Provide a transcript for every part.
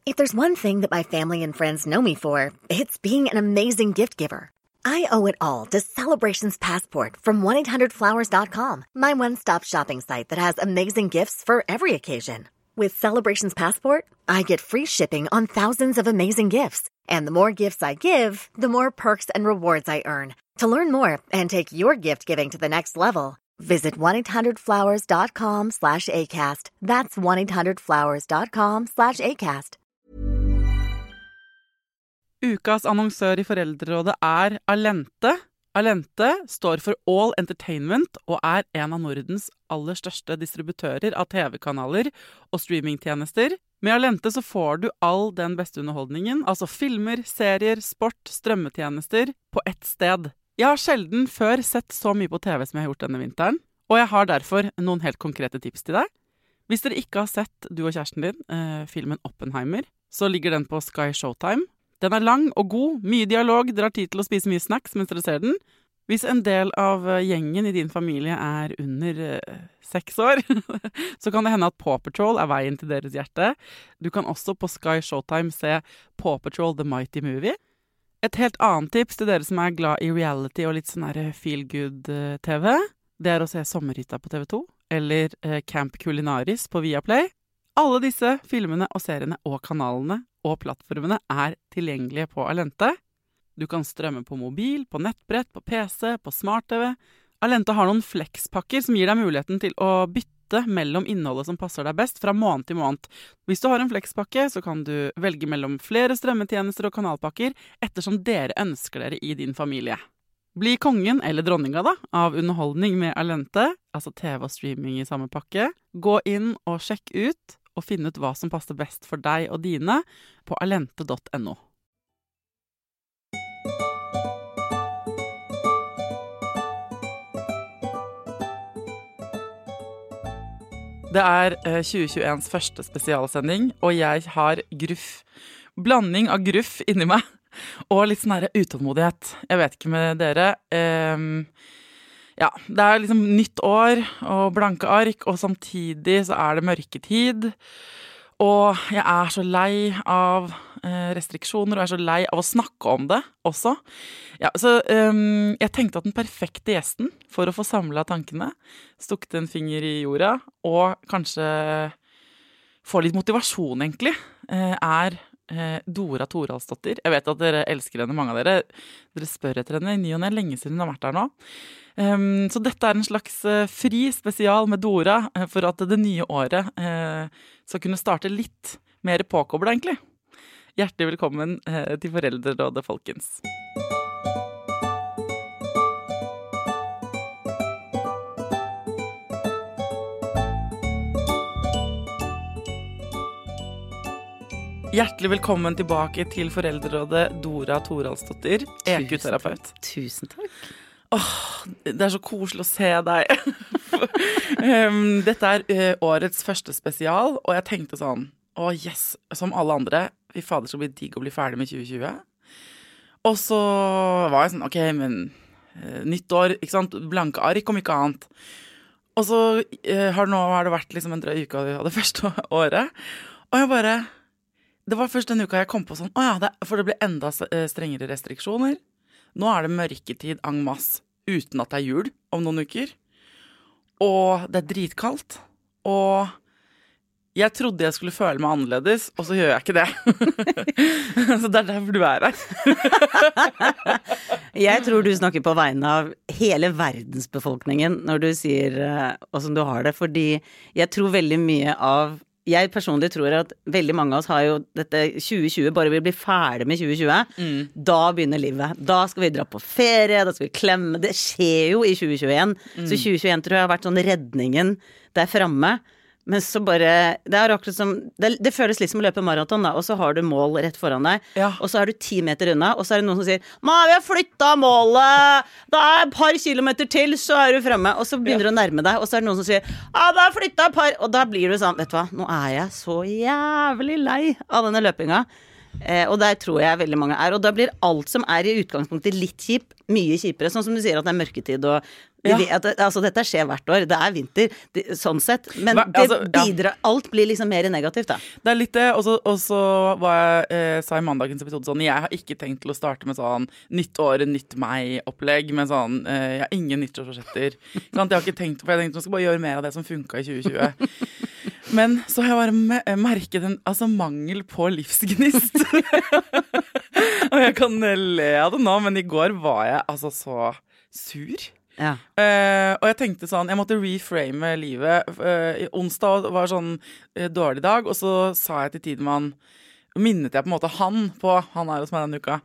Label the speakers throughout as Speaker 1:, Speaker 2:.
Speaker 1: If there's one thing that my family and friends know me for, it's being an amazing gift giver. I owe it all to Celebrations Passport from 1-800-Flowers.com, my one-stop shopping site that has amazing gifts for every occasion. With Celebrations Passport, I get free shipping on thousands of amazing gifts. And the more gifts I give, the more perks and rewards I earn. To learn more and take your gift giving to the next level, visit 1-800-Flowers.com/ACAST. That's 1-800-Flowers.com/ACAST.
Speaker 2: Ukas annonsør i Foreldrerådet Allente. Allente står for All Entertainment og en av Nordens aller største distributører av TV-kanaler og streamingtjenester. Med Allente så får du all den beste underholdningen, altså filmer, serier, sport, strømmetjenester, på ett sted. Jeg har sjelden før sett så mye på TV som jeg har gjort denne vinteren, og jeg har derfor noen helt konkrete tips til deg. Hvis dere ikke har sett, du og kjæresten din, filmen Oppenheimer, så ligger den på Sky Showtime. Den lang og god, mye dialog, dere har tid til å spise mye snacks mens dere ser den. Hvis en del av gjengen i din familie under 6 år, så kan det hende at Paw Patrol veien til deres hjerte. Du kan også på Sky Showtime se Paw Patrol The Mighty Movie. Et helt annet tips til dere som glad i reality og litt sånn feel-good-TV, det å se Sommerhytta på TV2, eller Camp Culinaris på Viaplay. Alle disse filmene og seriene og kanalene og plattformene tilgjengelige på Allente. Du kan strømme på mobil, på nettbrett, på PC, på smart-TV. Allente har noen flexpakker som gir deg muligheten til å bytte mellom innholdet som passer deg best fra måned til måned. Hvis du har en flexpakke, så kan du velge mellom flere strømmetjenester og kanalpakker ettersom dere ønsker dere i din familie. Bli kongen eller dronninga da, av underholdning med Allente, altså TV og streaming i samme pakke. Gå inn og sjekk ut og finne ut hva som passer best for deg og dine på allente.no. Det 2021s første spesialsending, og jeg har gruff. Blanding av gruff inni meg, og litt sånn utålmodighet. Jeg vet ikke med dere. Ja, det liksom nytt år og blanke ark, og samtidig så det mørketid. Og jeg så lei av restriksjoner, og jeg så lei av å snakke om det også. Ja, så jeg tenkte at den perfekte gjesten for å få samlet tankene, stukket en finger i jorda, og kanskje få litt motivasjon egentlig, Dora Thoralsdottir. Jeg vet at dere elsker henne, mange av dere. Dere spør etter henne i ny og ne, lenge siden hun har vært her nå. Så dette en slags fri spesial med Dora for at det nye året skal kunne starte litt mer påkoblet egentlig. Hjertelig velkommen til Foreldrerådet, folkens. Hjertelig velkommen tilbake til Foreldrerådet, Dora Thoralsdottir, EQ-terapeut.
Speaker 3: Tusen takk.
Speaker 2: Det så koselig å se deg. Dette årets første spesial, og jeg tenkte sånn, yes, som alle andre, fy fader, så blir det digg å bli ferdig med 2020. Og så var jeg sånn, ok, men nytt år, ikke sant, blanke ark om ikke annet. Og så har det vært liksom en drøy uke av det første året, og jeg bare... Det var først denne uka jeg kom på sånn, for det ble enda strengere restriksjoner. Nå det mørketid en masse, uten at det jul om noen uker. Og det dritkaldt. Og jeg trodde jeg skulle føle meg annerledes, og så gjør jeg ikke det. Så det derfor du her.
Speaker 3: Jeg tror du snakker på vegne av hele verdensbefolkningen når du sier hvordan du har det, fordi jeg tror veldig mye av Jeg personlig tror at veldig mange av oss har jo dette 2020, bare vi blir ferdig med 2020, da begynner livet. Da skal vi dra på ferie, da skal vi klemme. Det skjer jo i 2021. Så 2021 tror jeg har vært sånn redningen der fremme. Men så bare, det akkurat som, det føles litt som å løpe maraton da, og så har du mål rett foran deg, og så du 10 meter unna, og så det noen som sier, vi har flyttet målet, det et par kilometer til, så du fremme, og så begynner du å nærme deg, og så det noen som sier, det flyttet et par, og da blir du sånn, vet du hva, nå jeg så jævlig lei av denne løpinga. Og der tror jeg veldig mange og da blir alt som i utgangspunktet litt mye kjipere, sånn som du sier at det mørketid og altså dette skjer hvert år, det vinter sånn sett, men det bidrar alt blir liksom mer negativt da.
Speaker 2: Det litt det, og så var jeg sa i mandagens episode sånn, jeg har ikke tenkt til å starte med sånn nytt år, nytt meg-opplegg, med sånn, jeg har ingen nyttårsforsetter, jeg har ikke tenkt, for jeg tenkte jeg skal bare gjøre mer av det som funket i 2020. Men så har jeg bare merket en mangel på livsgnist. Og jeg kan le av det nå, men i går var jeg så sur.
Speaker 3: Ja.
Speaker 2: Og jeg tenkte sånn, jeg måtte reframe livet. Onsdag var sånn dårlig dag, og så sa jeg til Tidemann, minnet jeg på en måte han er hos meg denne uka.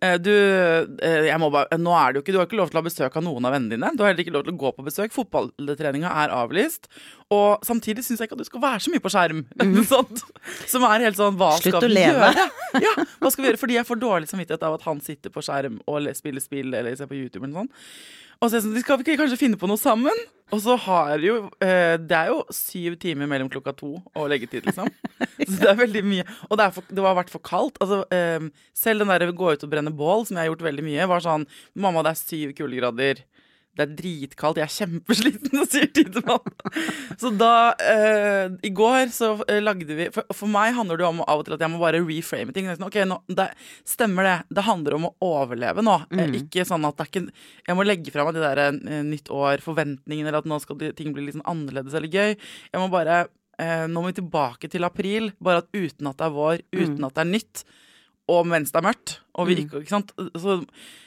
Speaker 2: Jeg må bare, nå det jo ikke, du har ikke lov til å ha besøk av noen av vennene dine. Du har heller ikke lov til å gå på besøk. Fotballtreninga avlyst. Og samtidig synes jeg ikke at du skal være så mye på skjerm. Sånt, som helt sånn, hva
Speaker 3: Slutt
Speaker 2: skal vi
Speaker 3: leve.
Speaker 2: gjøre? Ja, hva skal vi gjøre? Fordi jeg får dårlig samvittighet av at han sitter på skjerm og spiller spill eller ser på YouTube eller sånn. Og så sånn, skal vi ikke kanskje finne på noe sammen? Og så har jo, det jo 7 timer mellom 2:00 og leggetid, liksom. Så det veldig mye. Og det var vært for kaldt. Altså, selv den der gå ut og brenne bål, som jeg har gjort veldig mye, var sånn, mamma, det 7 kuldegrader. Det dritkaldt, jeg kjempesliten, og sier Tidemann. Så da, i går så lagde vi, for meg handler det om av og til at jeg må bare reframe ting. Ok, nå, stemmer det. Det handler om å overleve nå. Ikke sånn at ikke, jeg må legge frem at det der nytt år, forventningen, eller at nå skal ting bli litt sånn annerledes eller gøy. Jeg må bare, nå må vi tilbake til april, bare at uten at det vår, uten at det nytt, og mens det mørkt, og vi ikke sant? Så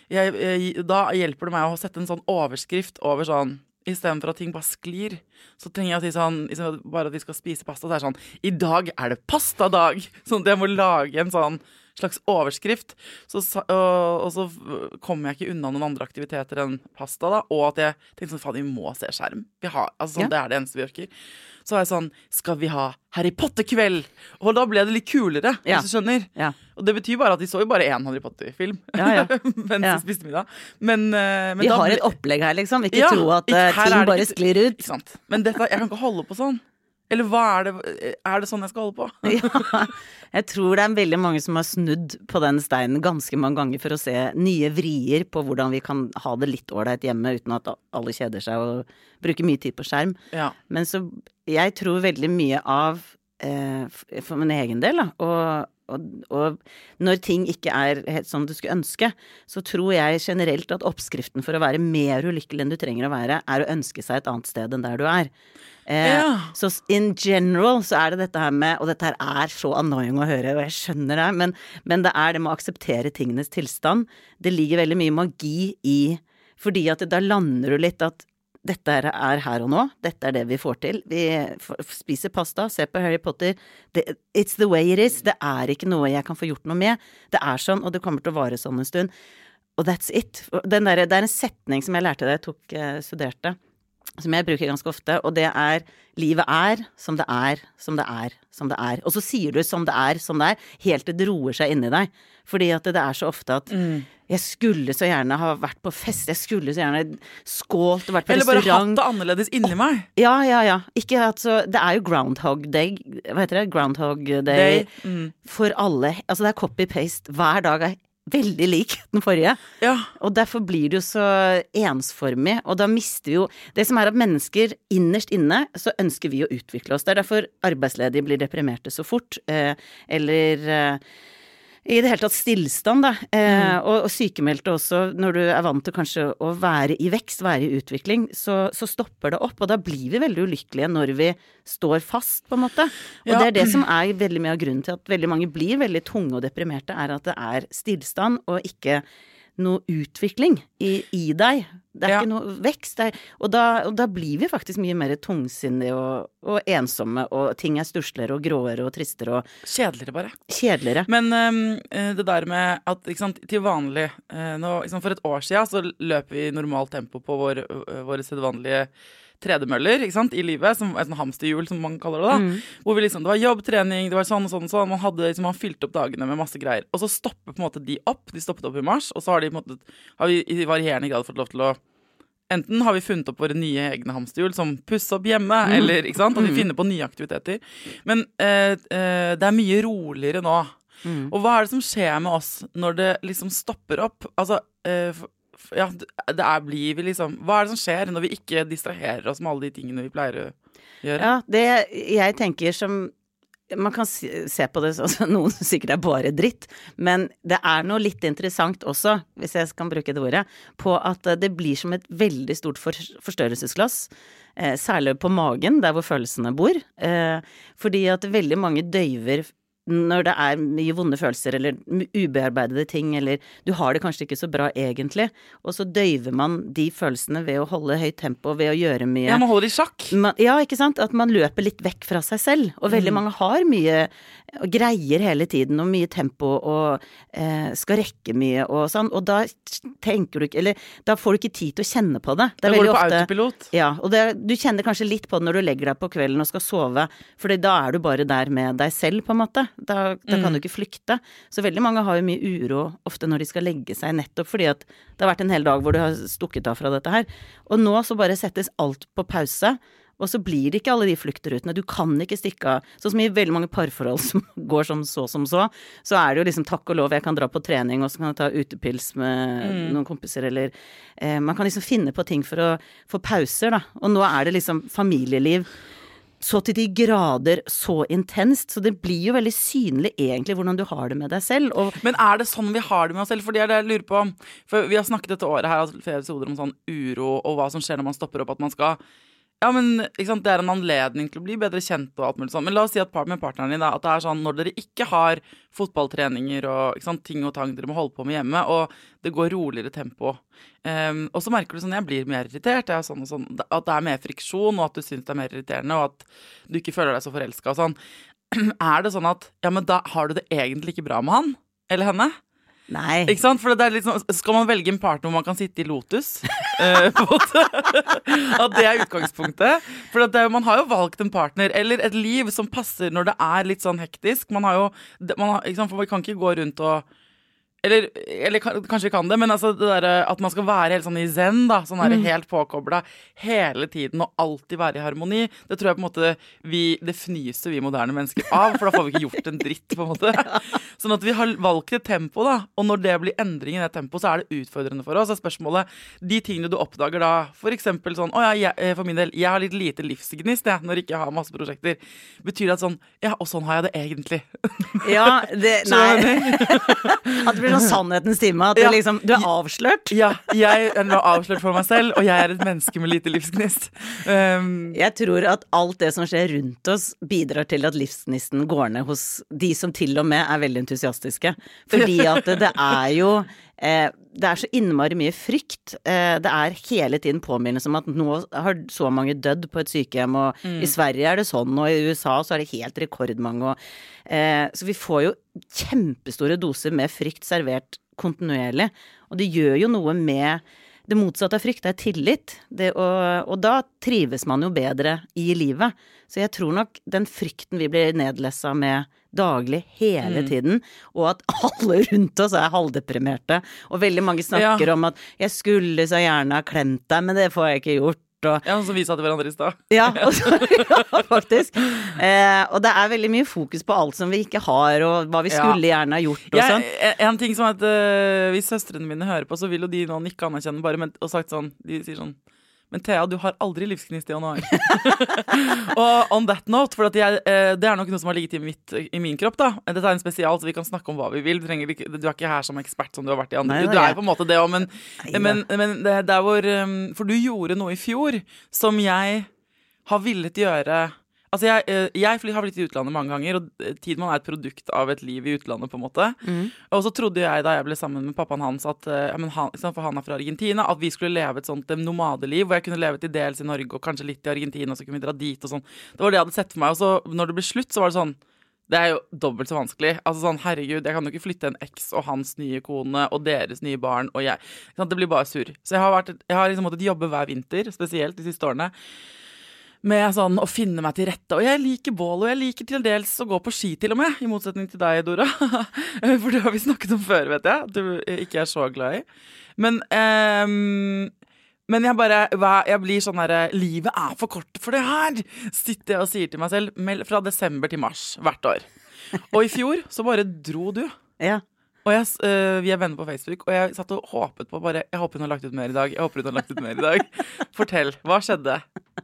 Speaker 2: da hjelper det meg å sette en sånn overskrift over sånn, i stedet for at ting bare sklir, så trenger jeg å si sånn, i stedet for bare at vi skal spise pasta, så det sånn, i dag det pastadag, sånn at jeg må lage en sånn slags overskrift, og så kommer jeg ikke unna noen andre aktiviteter enn pasta da, og at jeg tenkte sånn, faen, vi må se skjerm, sånn, det det eneste vi orker. Så var jeg sånn, skal vi ha Harry Potter-kveld? Og da ble det litt kulere, hvis du skjønner. Ja. Og det betyr bare at de så jo bare en Harry Potter-film, mens de spiste middag. Men
Speaker 3: vi har et opplegg her, liksom. Ikke tro at ting bare sklir ut.
Speaker 2: Ikke sant. Men jeg kan ikke holde på sånn. Eller hva det sånn jeg skal holde på?
Speaker 3: Ja, jeg tror det veldig mange som har snudd på den steinen ganske mange ganger for å se nye vrier på hvordan vi kan ha det litt ålreit hjemme uten at alle kjeder seg og bruker mye tid på skjerm. Ja. Men så, jeg tror veldig mye av, for min egen del da, og når ting ikke helt som du skulle ønske, så tror jeg generelt at oppskriften for å være mer ulykkelig enn du trenger å være, å ønske seg et annet sted enn der du Så in general så det dette her med, og dette her så annoying å høre, og jeg skjønner det, men det det med å akseptere tingenes tilstand. Det ligger veldig mye magi i, fordi at da lander du litt at dette her og nå, dette det vi får til. Vi spiser pasta, ser på Harry Potter. It's the way it is. Det ikke noe jeg kan få gjort noe med. Det sånn, og det kommer til å vare sånn en stund. Og that's it. Det en setning som jeg lærte da jeg studerte, som jeg bruker ganske ofte, og det livet som det som det som det Og så sier du som det som det helt til det roer seg inni deg. Fordi at det så ofte at jeg skulle så gjerne ha vært på fest, jeg skulle så gjerne skålt og vært på
Speaker 2: eller
Speaker 3: restaurant.
Speaker 2: Eller bare hatt det annerledes inni meg.
Speaker 3: Ja. Ikke at så, det jo Groundhog Day, hva heter det? Groundhog Day. For alle. Altså det copy-paste. Hver dag veldig lik den forrige. Ja. Og derfor blir det jo så ensformig, og da mister vi jo det som at mennesker innerst inne, så ønsker vi å utvikle oss. Det derfor arbeidsledige blir deprimerte så fort, eller i det hele tatt stillstand da, og sykemeldte også, når du vant til kanskje å være i vekst, være i utvikling, så stopper det opp, og da blir vi veldig ulykkelige når vi står fast, på en måte. Og det det som veldig mye av grunnen til at veldig mange blir veldig tunge og deprimerte, at det stillstand og ikke noe utvikling i deg. Det ikke noe vekst. Og da blir vi faktisk mye mer tungsinnige og ensomme, og ting stussligere og gråere og tristere og
Speaker 2: kjedeligere bare.
Speaker 3: Kjedeligere.
Speaker 2: Men det der med at, ikke sant, til vanlig, nå, ikke sant, for et år siden så løper vi i normalt tempo på våre sedvanlige tredemøller, ikke sant, i livet, som et sånn hamsterhjul, som man kaller det da, hvor vi liksom, det var jobb, trening, det var sånn og sånn og sånn, man fylte opp dagene med masse greier, og så stopper på en måte de stoppet opp i mars, og så har de på en måte, har vi i varierende grad fått lov til å, enten har vi funnet opp våre nye egne hamsterhjul, som pusse opp hjemme, eller, ikke sant, at vi finner på nye aktiviteter, men det mye roligere nå. Og hva det som skjer med oss når det liksom stopper opp? Altså, ja, blir vi liksom, hva det som skjer når vi ikke distraherer oss med alle de tingene vi pleier å gjøre?
Speaker 3: Ja, det jeg tenker som man kan se på det altså, noen sikkert bare dritt, men det noe litt interessant også, hvis jeg kan bruke det ordet, på at det blir som et veldig stort forstørrelsesglass, særlig på magen, der hvor følelsene bor, fordi at veldig mange døyver når det mye vonde følelser eller ubearbeidede ting, eller du har det kanskje ikke så bra egentlig, og så døyver man de følelsene ved å holde høyt tempo, ved å gjøre mye.
Speaker 2: Ja, man holder i sjakk.
Speaker 3: Ja, ikke sant? At man løper litt vekk fra seg selv, og veldig mange har mye greier hele tiden, og mye tempo, og skal rekke mye, og sånn, og da tenker du ikke, eller da får du ikke tid til å kjenne på det.
Speaker 2: Da går du på autopilot.
Speaker 3: Ja, og du kjenner kanskje litt på det når du legger deg på kvelden og skal sove, for da du bare der med deg selv på en måte. Da kan du ikke flykte. Så veldig mange har jo mye uro ofte når de skal legge seg, nettopp fordi at det har vært en hel dag hvor du har stukket av fra dette her. Og nå så bare settes alt på pause, og så blir det ikke alle de fluktrutene. Du kan ikke stikke av. Sånn som i veldig mange parforhold som går som så, så det jo liksom takk og lov, jeg kan dra på trening, og så kan jeg ta utepils med noen kompiser, eller man kan liksom finne på ting for å få pauser, da. Og nå det liksom familieliv så til de grader så intenst, så det blir jo veldig synlig egentlig hvordan du har det med deg selv.
Speaker 2: Men det sånn vi har det med oss selv? For det det jeg lurer på. For vi har snakket dette året her, flere episoder om sånn uro, og hva som skjer når man stopper opp, at man skal ja, men ikke sant, det en anledning til å bli bedre kjent og alt mulig sånn. Men la oss si at med partneren din, da, at det sånn når dere ikke har fotballtreninger og ikke sant, ting og tang dere må holde på med hjemme, og det går roligere tempo. Og så merker du sånn, jeg blir mer irritert, sånn og sånn, at det mer friksjon, og at du synes det mer irriterende, og at du ikke føler deg så forelsket og sånn. Det sånn at, ja, men da har du det egentlig ikke bra med han, eller henne?
Speaker 3: Nei.
Speaker 2: Ikke sant? For det litt sånn, skal man velge en partner hvor man kan sitte i Lotus? På en måte. At det utgangspunktet. For man har jo valgt en partner, eller et liv som passer når det litt sånn hektisk. Man har jo, ikke sant? For man kan ikke gå rundt og eller kanskje vi kan det, men altså det der, at man skal være helt sånn i zen da, sånn helt påkoblet hele tiden og alltid være i harmoni, det tror jeg på en måte det fnyser vi moderne mennesker av, for da får vi ikke gjort en dritt på en måte. Sånn at vi har valgt et tempo da, og når det blir endring i det tempoet, så det utfordrende for oss. Så spørsmålet, de tingene du oppdager da, for eksempel sånn, for min del, jeg har litt lite livsgnist når ikke jeg har masse prosjekter. Betyr det at sånn, ja, og sånn har jeg det egentlig.
Speaker 3: Ja, nei. At det blir sånn sannhetens time, at liksom, du avslørt.
Speaker 2: Ja, jeg avslørt for meg selv, og jeg et menneske med lite livsgnist.
Speaker 3: Jeg tror at alt det som skjer rundt oss bidrar til at livsgnisten går ned hos de som til og med veldig entusiastiske. Fordi at det jo det så innmari mye frykt. Det hele tiden påminnelse om at nå har så mange dødd på et sykehjem, og i Sverige det sånn, og i USA så det helt rekordmange. Så vi får jo kjempestore doser med frykt servert kontinuerlig, og det gjør jo noe med det motsatte av frykt, tillit, og da trives man jo bedre i livet. Så jeg tror nok den frykten vi blir nedlesset med daglig hele tiden, og at alle rundt oss halvdeprimerte, og veldig mange snakker om at jeg skulle så gjerne ha klemt deg, men det får jeg ikke gjort.
Speaker 2: Ja, som vi sa til hverandre i sted.
Speaker 3: Ja, faktisk. Og det veldig mye fokus på alt som vi ikke har, og hva vi skulle gjerne ha gjort og sånn.
Speaker 2: En ting som hvis søstrene mine hører på, så vil jo de nå ikke anerkjenne bare, og sagt sånn, de sier sånn, men Thea, du har aldri livsgnist i januar. Og on that note, for at det nok noe som har ligget i min kropp da. Dette en spesial, så vi kan snakke om hva vi vil. Du ikke her som ekspert som du har vært i andre.
Speaker 3: Nei,
Speaker 2: du på en måte det også, men det hvor, for du gjorde noe i fjor som jeg har villet gjøre. Altså jeg har blitt i utlandet mange ganger, og Tidmann et produkt av et liv i utlandet på en måte. Og så trodde jeg da jeg ble sammen med pappaen hans at, for han fra Argentina, at vi skulle leve et sånt nomadeliv, hvor jeg kunne leve til dels i Norge og kanskje litt i Argentina, og så kunne vi dra dit og sånn. Det var det jeg hadde sett for meg, og så når det ble slutt så var det sånn, det jo dobbelt så vanskelig. Altså sånn, herregud, jeg kan jo ikke flytte en eks og hans nye kone og deres nye barn og jeg. Det blir bare sur. Så jeg har liksom måttet jobbe hver vinter, spesielt de siste årene, med sånn å finne meg til rette. Og jeg liker bål, og jeg liker til dels å gå på ski til og med, i motsetning til deg, Dora. For det har vi snakket om før, vet jeg, at du ikke så glad i. Men jeg blir sånn her, livet for kort for det her, sitter jeg og sier til meg selv, fra desember til mars, hvert år. Og i fjor så bare dro du.
Speaker 3: Ja.
Speaker 2: Og vi venner på Facebook, og jeg satt og håpet på bare, jeg håper hun har lagt ut mer i dag. Fortell, hva skjedde?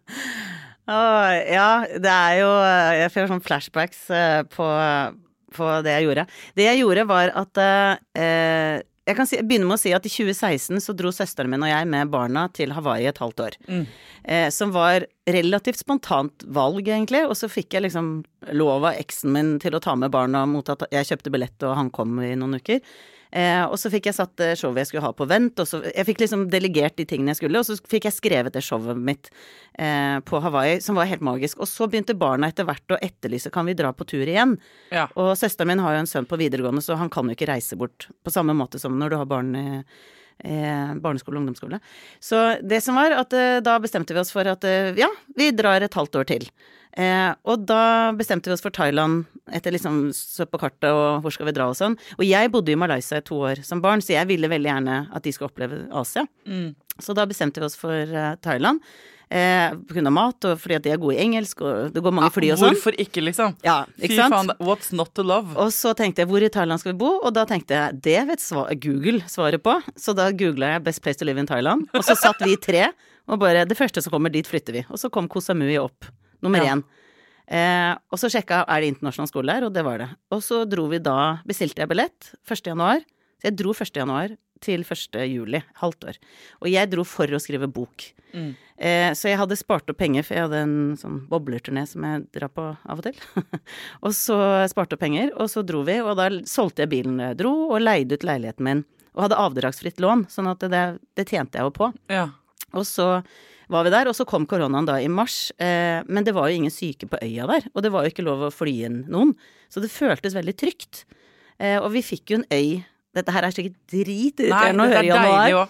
Speaker 3: Ja, det jo, jeg får sånn flashbacks på det jeg gjorde. Det jeg gjorde var at, jeg kan begynne med å si at i 2016 så dro søsteren min og jeg med barna til Hawaii et halvt år. Som var relativt spontant valg egentlig, og så fikk jeg liksom lov av eksen min til å ta med barna mot at jeg kjøpte billett og han kom i noen uker. Og så fikk jeg satt showet jeg skulle ha på vent, og så jeg fikk liksom delegert de tingene jeg skulle, og så fikk jeg skrevet det showet mitt på Hawaii, som var helt magisk. Og så begynte barna etter hvert å etterlyse, kan vi dra på tur igjen? Ja. Og søsteren min har jo en sønn på videregående, så han kan jo ikke reise bort på samme måte som når du har barn i barneskole og ungdomsskole. Så det som var at da bestemte vi oss for at ja, vi drar et halvt år til. Og da bestemte vi oss for Thailand etter liksom så på kartet og hvor skal vi dra og sånn. Og jeg bodde i Malaysia i 2 år som barn, så jeg ville veldig gjerne at de skulle oppleve Asia. Så da bestemte vi oss for Thailand. På grunn av mat, og fordi at de gode i engelsk, og det går mange fly og sånn.
Speaker 2: Hvorfor ikke, liksom?
Speaker 3: Ja, ikke sant?
Speaker 2: Fy faen, what's not to love?
Speaker 3: Og så tenkte jeg, hvor i Thailand skal vi bo? Og da tenkte jeg, det vet Google svaret på. Så da googlet jeg Best Place to Live in Thailand. Og så satt vi 3, og bare det første som kommer, dit flytter vi. Og så kom Koh Samui opp, nummer 1. Og så sjekket, det internasjonal skole der? Og det var det. Og så dro vi da, bestilte jeg billett 1. januar. Så jeg dro 1. januar til 1. juli, halvt år. Og jeg dro for å skrive bok. Så jeg hadde spart opp penger, for jeg hadde en sånn boblerturné som jeg drar på av og til. Og så sparte opp penger, og så dro vi, og da solgte jeg bilen jeg dro, og leide ut leiligheten min, og hadde avdragsfritt lån, sånn at det tjente jeg jo på. Ja. Og så var vi der, og så kom koronaen da i mars, men det var jo ingen syke på øya der, og det var jo ikke lov å fly inn noen, så det føltes veldig trygt. Og vi fikk jo en øy. Dette her sikkert dritirriterende å høre i januar.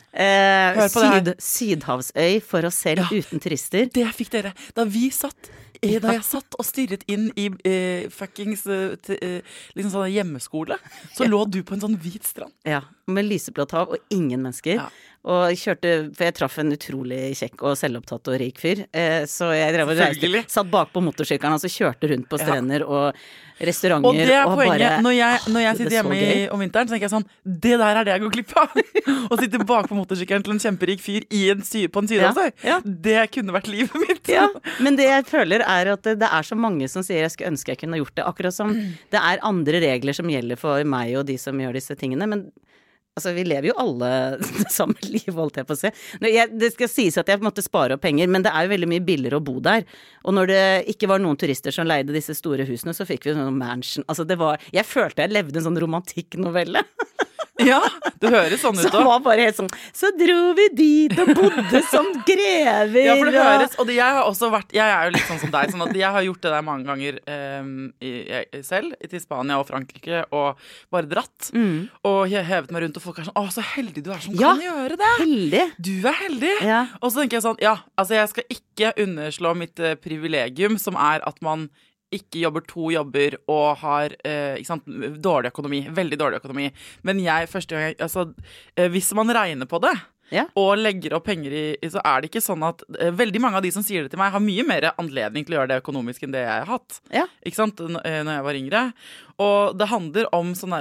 Speaker 3: Sydhavsøy for oss selv, uten turister.
Speaker 2: Det fikk dere. Da jeg satt og stirret inn i fuckings liksom sånn hjemmeskole, så lå du på en sånn hvit strand.
Speaker 3: Ja, med lyseblått hav og ingen mennesker. Ja. Og for jeg traff en utrolig kjekk og selvopptatt og rik fyr, så jeg drev og reiste, satt bak på motorsykkelen, og så kjørte rundt på strender og restauranter. Og det
Speaker 2: poenget, når jeg sitter hjemme om vinteren, så tenker jeg sånn, det der det jeg går glipp av. Å sitte bak på motorsykkelen til en kjemperik fyr på en sydhavsøy. Ja. Det kunne vært livet mitt.
Speaker 3: Ja, men det jeg føler at det så mange som sier jeg skulle ønske jeg kunne gjort det, akkurat som det andre regler som gjelder for meg og de som gjør disse tingene, men altså, vi lever jo alle det samme liv, holdt jeg på å si. Det skal sies at jeg måtte spare opp penger, men det jo veldig mye billigere å bo der. Og når det ikke var noen turister som leide disse store husene, så fikk vi sånn mansion. Altså, jeg følte jeg levde en sånn romantikknovelle.
Speaker 2: Ja, det høres sånn ut da.
Speaker 3: Så var bare helt sånn, så dro vi dit og bodde som grever.
Speaker 2: Ja, for det høres, og jeg har også vært, jeg jo litt sånn som deg, sånn at jeg har gjort det der mange ganger selv, til Spania og Frankrike, og bare dratt, og hevet meg rundt, og folk sånn, så heldig du som kan gjøre det.
Speaker 3: Heldig.
Speaker 2: Du heldig. Ja. Og så tenker jeg sånn, altså jeg skal ikke underslå mitt privilegium, som at man ikke jobber 2 jobber og har dårlig økonomi, veldig dårlig økonomi. Men hvis man regner på det, og legger opp penger i, så det ikke sånn at veldig mange av de som sier det til meg, har mye mer anledning til å gjøre det økonomisk enn det jeg har hatt. Ja. Ikke sant? Når jeg var yngre. Og det handler om sånn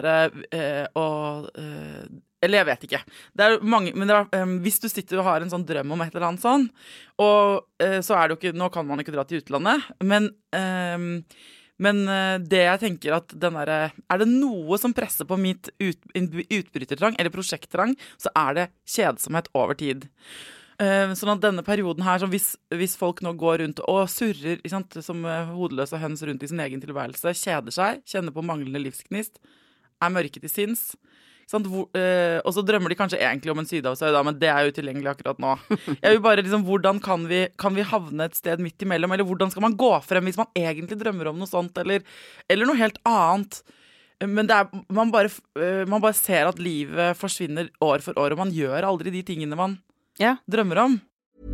Speaker 2: eller jeg vet ikke. Det mange, men hvis du sitter og har en sånn drøm om et eller annet sånn, og så det jo ikke, nå kan man ikke dra til utlandet, men det jeg tenker at det noe som presser på mitt utbrytertrang, eller prosjekttrang, så det kjedsomhet over tid. Sånn at denne perioden her, hvis folk nå går rundt og surrer, som hodeløse høns rundt i sin egen tilværelse, kjeder seg, kjenner på manglende livsgnist, mørke til sinns, og så drømmer de kanskje egentlig om en sydhavsøy, men det jo utilgjengelig akkurat nå. Jeg vil bare hvordan kan vi havne et sted midt imellom, eller hvordan skal man gå frem hvis man egentlig drømmer om noe sånt, eller noe helt annet. Men man bare ser at livet forsvinner år for år, og man gjør aldri de tingene man drømmer om.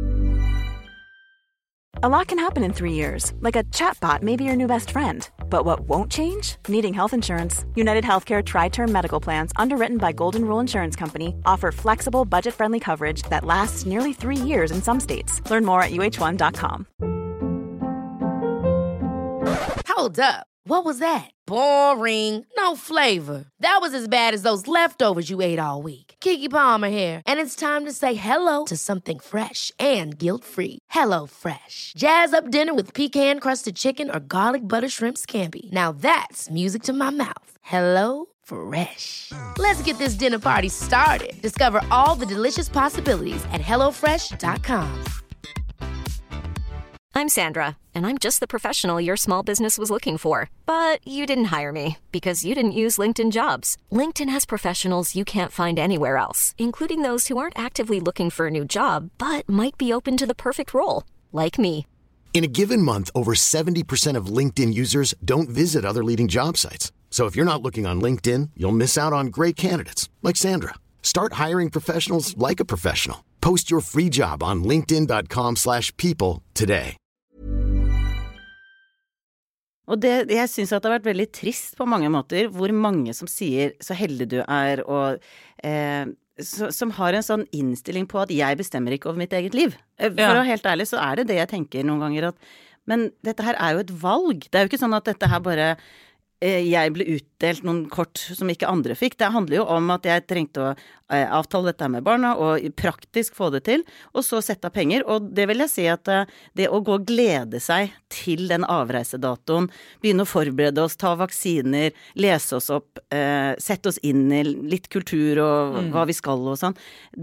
Speaker 4: A lot can happen in 3 years, like a chatbot may be your new best friend. But what won't change? Needing health insurance. United Healthcare Tri-Term Medical Plans, underwritten by Golden Rule Insurance Company, offer flexible, budget-friendly coverage that lasts nearly 3 years in some states. Learn more at uh1.com.
Speaker 5: Hold up. What was that? Boring. No flavor. That was as bad as those leftovers you ate all week. Keke Palmer here, and it's time to say hello to something fresh and guilt-free. Hello Fresh. Jazz up dinner with pecan-crusted chicken or garlic butter shrimp scampi. Now that's music to my mouth. Hello Fresh. Let's get this dinner party started. Discover all the delicious possibilities at hellofresh.com.
Speaker 6: I'm Sandra, and I'm just the professional your small business was looking for. But you didn't hire me because you didn't use LinkedIn Jobs. LinkedIn has professionals you can't find anywhere else, including those who aren't actively looking for a new job, but might be open to the perfect role, like me.
Speaker 7: In a given month, over 70% of LinkedIn users don't visit other leading job sites. So if you're not looking on LinkedIn, you'll miss out on great candidates, like Sandra. Start hiring professionals like a professional. Post your free job on linkedin.com/people today.
Speaker 3: Og jeg synes at det har vært veldig trist på mange måter, hvor mange som sier så heldig du er, og som har en sånn innstilling på at jeg bestemmer ikke over mitt eget liv. For å være helt ærlig så er det det jeg tenker noen ganger, at, men dette her er jo et valg. Det er jo ikke sånn at dette her bare jeg ble utdelt noen kort som ikke andre fikk. Det handler jo om at jeg trengte å avtale dette med barna og praktisk få det til, og så sette av penger. Og det vil jeg si at det å gå og glede seg til den avreisedatoen, begynne å forberede oss, ta vaksiner, lese oss opp, sette oss inn i litt kultur og hva vi skal og sånn,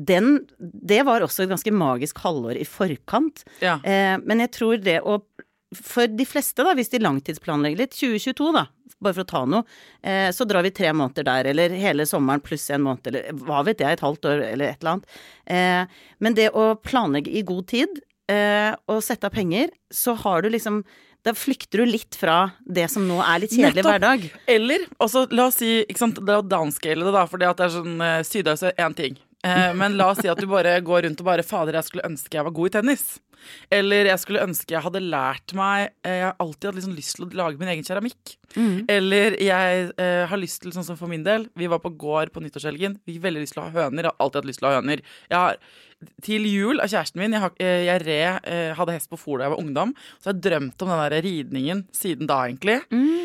Speaker 3: det var også et ganske magisk halvår i forkant. Ja. Men jeg tror det å for de fleste da, hvis de langtidsplanlegger litt, 2022 da, bare for å ta noe, så drar vi 3 måneder der, eller hele sommeren pluss 1 måned, eller hva vet jeg, et halvt år, eller et eller annet. Men det å planlegge i god tid, og sette av penger, så har du liksom, da flykter du litt fra det som nå er litt kjedelig hverdag.
Speaker 2: Eller, også, la oss si, ikke sant, det er å downscale det da, for det at det er sånn, sydøse en ting. Men la oss si at du bare går rundt og bare, fader, jeg skulle ønske jeg var god i tennis. Eller jeg skulle ønske jeg hadde lært meg, jeg har alltid hatt liksom lyst til å lage min egen keramikk. Eller jeg har lyst til, sånn som for min del, vi var på gård på nyttårshelgen, vi fikk veldig lyst til å ha høner, jeg har alltid hatt lyst til å ha høner. Til jul av kjæresten min, jeg hadde hest på fôr da jeg var ungdom, så jeg drømte om den der ridningen siden da egentlig.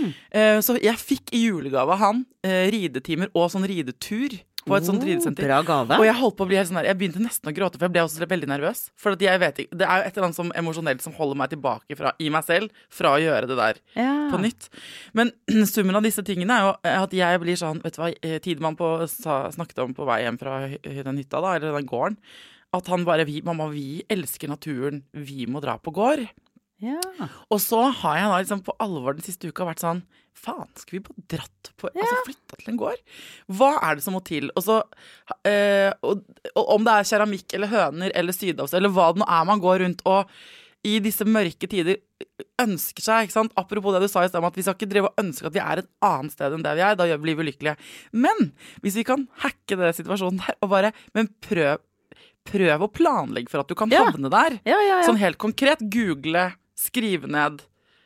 Speaker 2: Så jeg fikk i julegave av han ridetimer og sånn ridetur på et sånt ridesenter.
Speaker 3: Bra gave.
Speaker 2: Og jeg holdt på å bli helt sånn der, jeg begynte nesten å gråte, for jeg ble også veldig nervøs. For at jeg vet ikke, det er jo et eller annet som emosjonelt som holder meg tilbake i meg selv, fra å gjøre det der på nytt. Men summen av disse tingene er jo at jeg blir sånn, vet du hva, Tidemann snakket om på vei hjem fra den hytta da, eller den gården, at han bare, mamma, vi elsker naturen, vi må dra på gård. Ja. Og så har jeg da liksom på alvor den siste uka vært sånn, faen, skal vi bare dratt på, altså flytta til en gård? Hva er det som må til? Og så, og om det er keramikk eller høner eller sydhavs, eller hva det nå er man går rundt og i disse mørke tider ønsker seg, ikke sant? Apropos det du sa i stedet om at vi skal ikke drive og ønske at vi er et annet sted enn det vi er, da blir vi lykkelige. Men hvis vi kan hacke det situasjonen der, og bare, men prøv å planlegge for at du kan havne der. Sånn helt konkret, google, skrive ned,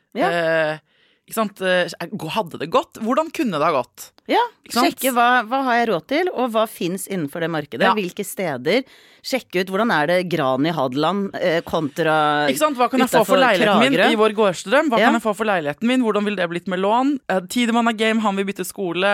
Speaker 2: ikke sant? Hadde det gått? Hvordan kunne det ha gått?
Speaker 3: Ja, sjekke hva har jeg råd til, og hva finnes innenfor det markedet, hvilke steder, sjekke ut hvordan er det Gran i Hadeland kontra
Speaker 2: ikke sant, hva kan jeg få for leiligheten min i vår gårdsdrøm, hva kan jeg få for leiligheten min, hvordan vil det blitt med lån, Tidemann er game, han vil bytte skole,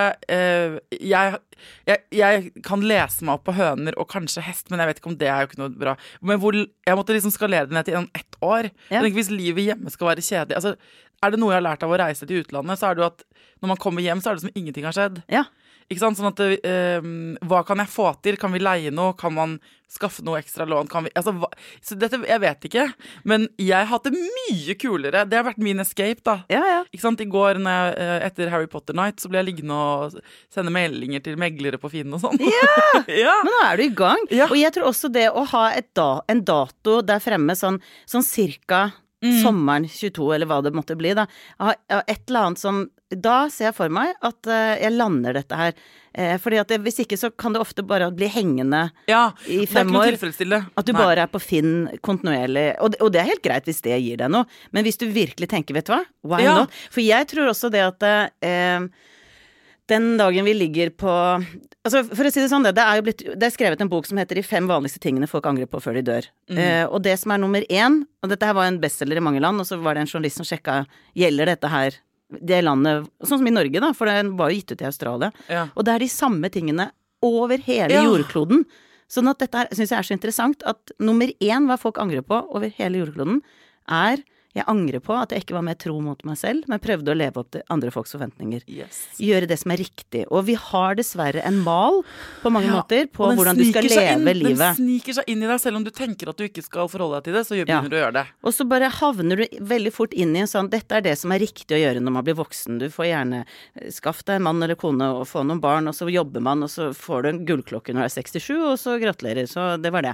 Speaker 2: jeg kan lese meg opp på høner og kanskje hest, men jeg vet ikke om det er jo ikke noe bra, men jeg måtte liksom skalere det ned til 1 år, jeg tenker hvis livet hjemme skal være kjedelig, altså er det noe jeg har lært av å reise til utlandet, så er det jo at når man kommer hjem, så er det som ingenting har skjedd. Ja. Ikke sant? Sånn at, hva kan jeg få til? Kan vi leie noe? Kan man skaffe noe ekstra lån? Så dette, jeg vet ikke. Men jeg har hatt det mye kulere. Det har vært min escape, da. Ikke sant? I går, etter Harry Potter Night, så ble jeg liggende og sende meldinger til meglere på Finn og sånn.
Speaker 3: Men nå er du i gang. Og jeg tror også det å ha en dato der fremme, sånn cirka sommeren 22, eller hva det måtte bli da. Et eller annet som, da ser jeg for meg at jeg lander dette her. Fordi at hvis ikke så kan det ofte bare bli hengende i 5 år. At du bare er på Finn kontinuerlig. Og det er helt greit hvis det gir deg noe. Men hvis du virkelig tenker, vet du hva? Why not? For jeg tror også det at den dagen vi ligger på altså for å si det sånn, det er skrevet en bok som heter De 5 vanligste tingene folk angrer på før de dør. Og det som er nummer 1, og dette her var en bestseller i mange land, og så var det en journalist som sjekket, gjelder dette her det landet, sånn som i Norge da, for det var jo gitt ut i Australia.
Speaker 2: Ja.
Speaker 3: Og det de samme tingene over hele jordkloden. Sånn at dette synes jeg så interessant, at nummer 1 hva folk angrer på over hele jordkloden, jeg angrer på at jeg ikke var mer tro mot meg selv, men prøvde å leve opp til andre folks forventninger.
Speaker 2: Yes.
Speaker 3: Gjøre det som riktig. Og vi har dessverre en mal på mange måter på hvordan du skal leve livet.
Speaker 2: Den sniker seg inn i deg, selv om du tenker at du ikke skal forholde deg til det, så begynner du å gjøre det.
Speaker 3: Og så bare havner du veldig fort inn i en sånn, dette det som riktig å gjøre når man blir voksen. Du får gjerne skaffe deg en mann eller kone og få noen barn, og så jobber man, og så får du en gullklokke når du 67, og så gratulerer. Så det var det.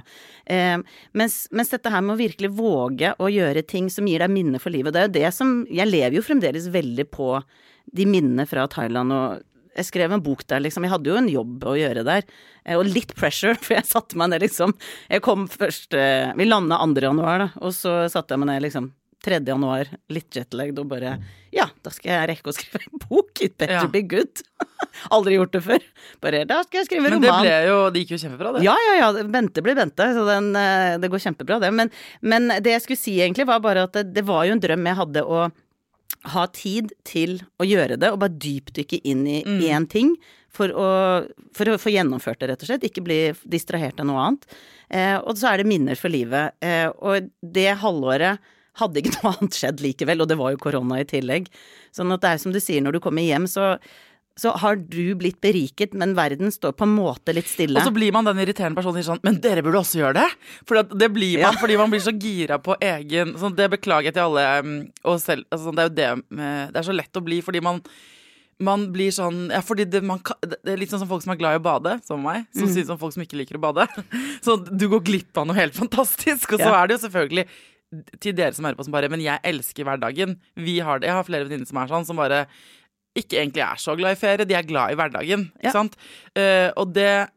Speaker 3: Mens dette her med å virkelig våge å gjøre ting som gir deg minne for livet, det det som, jeg lever jo fremdeles veldig på de minnene fra Thailand, og jeg skrev en bok der liksom, jeg hadde jo en jobb å gjøre der, og litt pressure, for jeg satte meg ned liksom, jeg kom først, vi landet 2. januar da, og så satte jeg meg ned liksom 3. januar, litt jetlagd, og bare, ja, da skal jeg rekke å skrive en bok, it better be good. Aldri gjort det før. Bare, da skal jeg skrive roman.
Speaker 2: Men det gikk jo kjempebra, det.
Speaker 3: Ja, Bente ble Bente, så det går kjempebra, det. Men det jeg skulle si egentlig var bare at det var jo en drøm jeg hadde å ha tid til å gjøre det, og bare dypdykke inn i én ting, for å få gjennomført det, rett og slett. Ikke bli distrahert av noe annet. Og så det minner for livet. Og det halvåret hadde ikke noe annet skjedd likevel, og det var jo korona i tillegg. Sånn at det som du sier, når du kommer hjem, så har du blitt beriket, men verden står på en måte litt stille.
Speaker 2: Og så blir man den irriterende personen som sier sånn, men dere burde også gjøre det. For det blir man, fordi man blir så gira på egen, sånn, det beklager jeg til alle, og selv, altså, det jo det så lett å bli, fordi man blir sånn, ja, fordi det litt sånn som folk som glad i å bade, som meg, som synes om folk som ikke liker å bade. Så du går glipp av noe helt fantastisk, og så det jo selvfølgelig til dere som hører på som bare, men jeg elsker hverdagen. Jeg har flere venninner som sånn, som bare ikke egentlig så glad i ferie, de glad i hverdagen, ikke sant? Og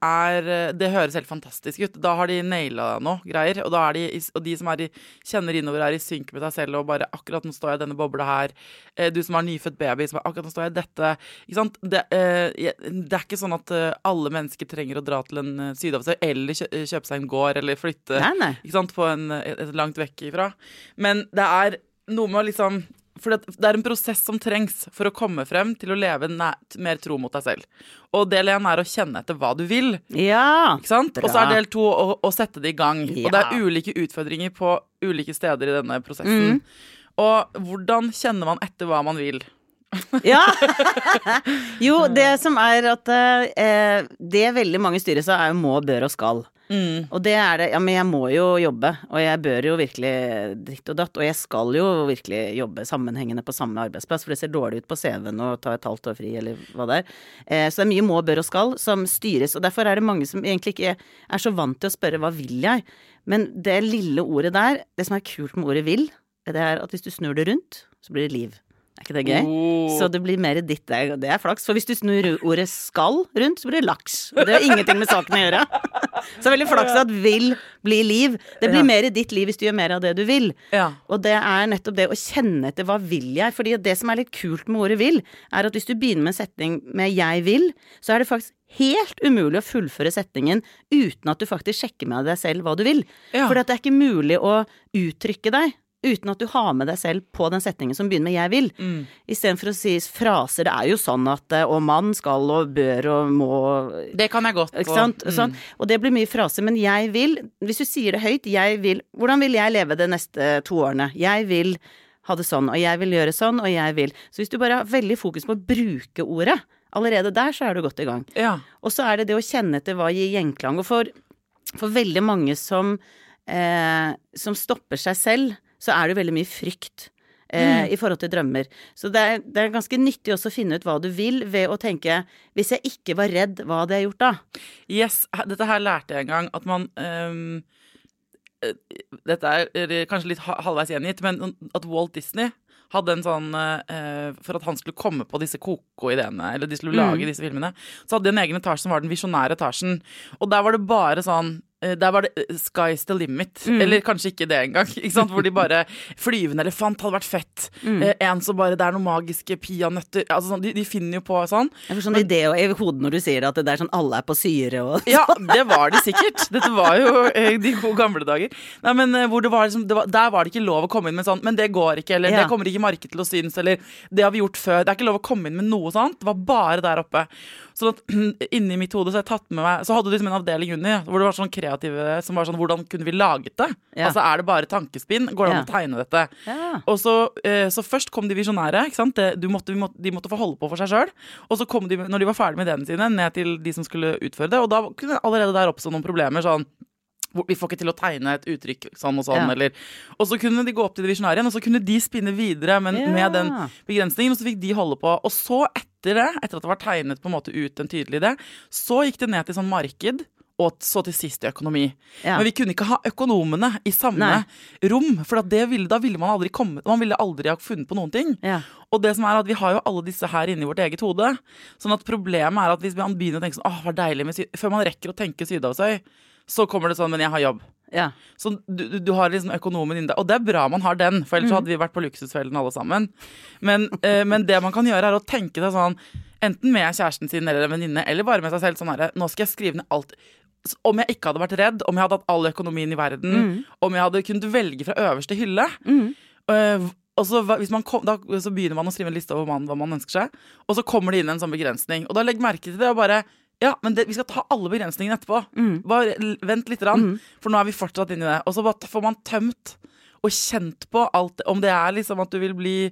Speaker 2: det høres helt fantastisk ut. Da har de nailet noe greier, og de som kjenner innover i synk med deg selv, og bare akkurat nå står jeg i denne bobla her, du som har nyfødt baby, som akkurat nå står jeg i dette, ikke sant? Det ikke sånn at alle mennesker trenger å dra til en sydhavsøy, eller kjøpe seg en gård, eller flytte, ikke sant? På et langt vekk ifra. Men det noe med liksom, for det en prosess som trengs for å komme frem til å leve mer tro mot deg selv. Og del 1 å kjenne etter hva du vil.
Speaker 3: Ja,
Speaker 2: ikke sant?
Speaker 3: bra.
Speaker 2: Og så del 2 å sette det i gang. Ja. Og det ulike utfordringer på ulike steder i denne prosessen. Og hvordan kjenner man etter hva man vil?
Speaker 3: Ja. Jo, det som at det veldig mange styrer seg jo må, bør og skal. Og det det, ja, men jeg må jo jobbe, og jeg bør jo virkelig dritt og datt, og jeg skal jo virkelig jobbe sammenhengende på samme arbeidsplass, for det ser dårlig ut på CV-en å ta et halvt år fri, eller hva det så det mye må, bør og skal som styres, og derfor det mange som egentlig ikke så vant til å spørre hva vil jeg, men det lille ordet der, det som kult med ordet vil, det at hvis du snur det rundt, så blir det liv. Ikke det gøy? Så det blir mer ditt, det flaks. For hvis du snur ordet skal rundt, så blir det laks. Og det har ingenting med saken å gjøre. Så veldig flaks at vil bli liv. Det blir mer i ditt liv hvis du gjør mer av det du vil.
Speaker 2: Ja.
Speaker 3: Og det nettopp det å kjenne etter hva vil jeg. Fordi det som litt kult med ordet vil, at hvis du begynner med en setning med jeg vil, så det faktisk helt umulig å fullføre setningen uten at du faktisk sjekker med deg selv hva du vil.
Speaker 2: Ja.
Speaker 3: For det ikke mulig å uttrykke deg uten at du har med deg selv på den setningen som begynner med jeg vil. I stedet for å si fraser, det jo sånn at og man skal og bør og må.
Speaker 2: Det kan jeg godt.
Speaker 3: Ikke sant? Sånn. Og det blir mye fraser, men jeg vil, hvis du sier det høyt, jeg vil, hvordan vil jeg leve de neste 2 årene? Jeg vil ha det sånn, og jeg vil gjøre sånn, og jeg vil. Så hvis du bare har veldig fokus på å bruke ordet, allerede der så du godt i gang.
Speaker 2: Ja.
Speaker 3: Og så det å kjenne etter hva gir gjenklang, og for veldig mange som stopper seg selv, så det veldig mye frykt i forhold til drømmer. Så det ganske nyttig også å finne ut hva du vil ved å tenke, hvis jeg ikke var redd, hva hadde jeg gjort da?
Speaker 2: Yes, dette her lærte jeg en gang, at man dette kanskje litt halvveis gjengitt, men at Walt Disney hadde en sånn, for at han skulle komme på disse koko-ideene, eller de skulle lage disse filmene, så hadde de en egen etasje som var den visjonære etasjen. Og der var det bare sånn, Der var det sky's the limit. Eller kanskje ikke det engang. Ikke sant? Hvor de bare flyvende elefant hadde vært fett. En så bare, det er noen magiske peanøtter. Altså, sånn, de finner jo på sånn.
Speaker 3: Jeg får sånn idé i hodet når du sier at det er sånn alle er på syre og
Speaker 2: Ja, det var de sikkert. Dette var jo de gode gamle dager. Nei, men hvor det var liksom, der var det ikke lov å komme inn med sånn, men det går ikke, eller det kommer ikke markedet til å synes, eller det har vi gjort før. Det er ikke lov å komme inn med noe sånt. Det var bare der oppe. Så at inni mitt hode så har jeg tatt med meg, så hadde du liksom en avdeling under hvor det var sånn kreative som var sånn, hvordan kunne vi laget det? Altså er det bare tankespinn? Går det an å tegne dette? Og så først kom de visjonære, ikke sant? De måtte få holde på for seg selv. Og så kom de, når de var ferdig med ideen sine, ned til de som skulle utføre det, og da kunne allerede der oppstå noen problemer, sånn vi får ikke til å tegne et uttrykk sånn og sånn, eller og så kunne de gå opp til det visjonære igjen, og så kunne de spinne videre, men med den begrensningen, og så fikk de holde på, og så etter at det var tegnet på en måte ut en tydelig idé, så gikk det ned til sånn marked, og så til sist økonomi. Men vi kunne ikke ha økonomene i samme rom, for da ville man aldri kommet, man ville aldri ha funnet på noen ting. Og det som er at vi har jo alle disse her inne i vårt eget hode, sånn at problemet er at hvis man begynner å tenke sånn, hva deilig med før man rekker å tenke Sydhavsøy, så kommer det sånn, men jeg har jobb. Så du har liksom økonomen inne der, og det er bra man har den, for ellers hadde vi vært på luksusfellen alle sammen. Men det man kan gjøre er å tenke seg sånn, enten med kjæresten sin eller en venninne, eller bare med seg selv, sånn her, nå skal jeg skrive ned alt. Om jeg ikke hadde vært redd, om jeg hadde hatt all økonomien i verden, om jeg hadde kunnet velge fra øverste hylle, og så, hvis man så begynner man å skrive en liste over hva man ønsker seg, og så kommer det inn en sånn begrensning, og da legg merke til det, og bare ja, men vi skal ta alle begrensningene etterpå. Bare vent litt, for nå er vi fortsatt inne i det. Og så får man tømt og kjent på alt, om det er liksom at du vil bli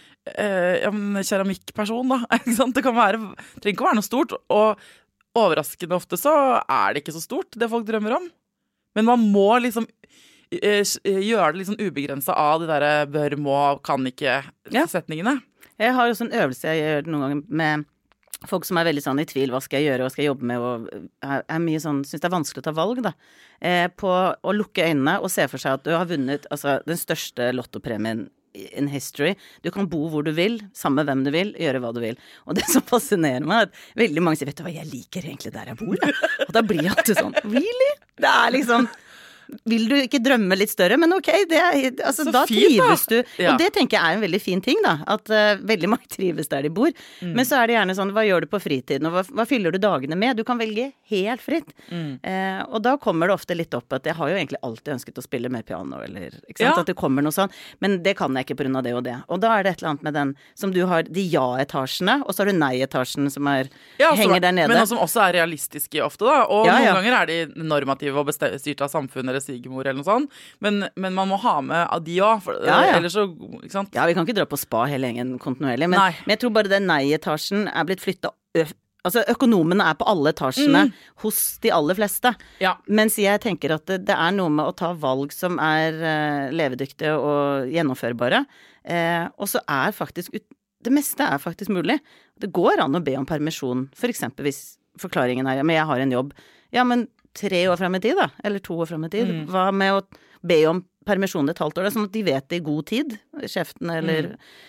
Speaker 2: keramikkperson, da. Ikke sant? Det trenger ikke å være noe stort, og overraskende ofte så er det ikke så stort, det folk drømmer om. Men man må liksom gjøre det liksom ubegrenset av de der bør, må, kan ikke setningene.
Speaker 3: Jeg har også en øvelse jeg gjør noen ganger med folk som er veldig sånn i tvil, hva skal jeg gjøre, hva skal jeg jobbe med, og er mye sånn, synes det er vanskelig å ta valg da, på å lukke øynene og se for seg at du har vunnet altså, den største lottopremien in history. Du kan bo hvor du vil, sammen med hvem du vil, gjøre hva du vil. Og det som fascinerer meg er at veldig mange sier, vet du hva, jeg liker egentlig der jeg bor. Og da blir jeg alltid sånn, really? Det er liksom vil du ikke drømme litt større, men ok, altså, da fint, trives du. Og det tenker jeg er en veldig fin ting da, at veldig mange trives der de bor. Men så er det gjerne sånn, hva gjør du på fritiden, og hva fyller du dagene med? Du kan velge helt fritt. Og da kommer det ofte litt opp at jeg har jo egentlig alltid ønsket å spille mer piano, eller ikke sant, at det kommer noe sånn, men det kan jeg ikke på grunn av det og det. Og da er det et eller annet med den, som du har de ja-etasjene, og så har du nei-etasjen som henger der nede.
Speaker 2: Men som også er realistiske ofte da, og noen ganger er de normative og styrt av samfunnet eller svigermor eller noe sånt, men man må ha med av de også, ellers så, ikke sant?
Speaker 3: Ja, vi kan ikke dra på spa hele gjengen kontinuerlig, men jeg tror bare den nei-etasjen er blitt flyttet, altså økonomene er på alle etasjene hos de aller fleste, mens jeg tenker at det er noe med å ta valg som er levedyktige og gjennomførbare, og så er faktisk, det meste er faktisk mulig. Det går an å be om permisjon, for eksempel hvis forklaringen er, men jeg har en jobb, men 3 år frem i tid da, eller 2 år frem i tid. Hva med å be om permisjon et halvt år, sånn at de vet det i god tid, sjefen eller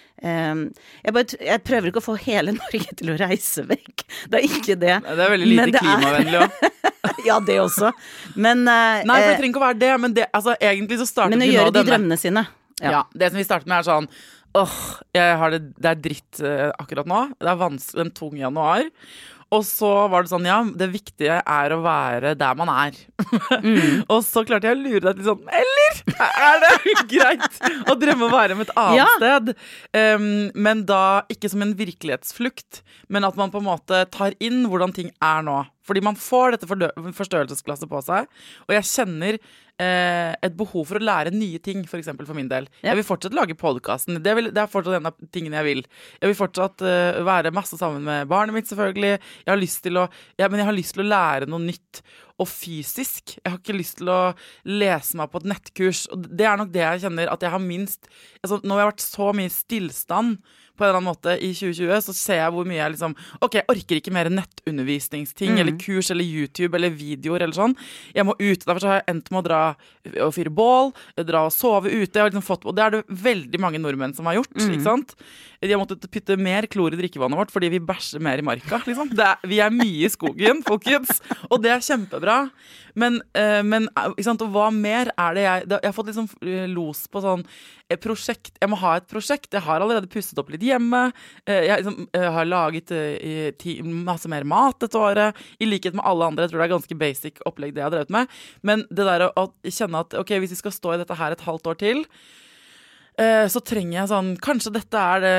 Speaker 3: jeg prøver ikke å få hele Norge til å reise vekk. Det er ikke det.
Speaker 2: Det er veldig lite klimavennlig også.
Speaker 3: Ja, det også. Men
Speaker 2: nei, for det trenger ikke å være det, men det, altså, egentlig så startet vi nå
Speaker 3: men å gjøre de drømmene sine.
Speaker 2: Ja, det som vi startet med er sånn det er dritt akkurat nå. Det er vanskelig, en tung januar. Og så var det sånn, det viktige er å være der man er. Og så klarte jeg å lure deg til sånn, eller er det greit å drømme å være med et annet sted? Men da ikke som en virkelighetsflukt, men at man på en måte tar inn hvordan ting er nå. Fordi man får dette forstørrelsesglasset på seg, og jeg kjenner et behov for å lære nye ting, for eksempel for min del. Jeg vil fortsatt lage podcasten, det er fortsatt en av tingene jeg vil. Jeg vil fortsatt være masse sammen med barnet mitt, selvfølgelig. Jeg har lyst til å lære noe nytt og fysisk. Jeg har ikke lyst til å lese meg på et nettkurs, og det er nok det jeg kjenner at jeg har minst, altså, når jeg har vært så mye stillstand på en eller annen måte i 2020, så ser jeg hvor mye jeg liksom, jeg orker ikke mer nettundervisningsting, eller kurs, eller YouTube, eller videoer, eller sånn. Jeg må ut, derfor så har jeg endt med å dra og fyre bål, dra og sove ute, jeg har liksom fått, og det er det veldig mange nordmenn som har gjort, ikke sant? de har måttet putte mer klor i drikkevannet vårt fordi vi bæsjer mer i marka, liksom. Vi mye i skogen, folkens, og det kjempebra. Men ikke sant, og hva mer det jeg har fått liksom los på sånn prosjekt. Jeg må ha et prosjekt. Jeg har allerede pusset opp litt hjemme. Jeg har laget masse mer mat dette året, i likhet med alle andre. Jeg tror det ganske basic opplegg det jeg har drevet med. Men det der å kjenne at, ok, hvis vi skal stå i dette her et halvt år til, så trenger jeg sånn, kanskje dette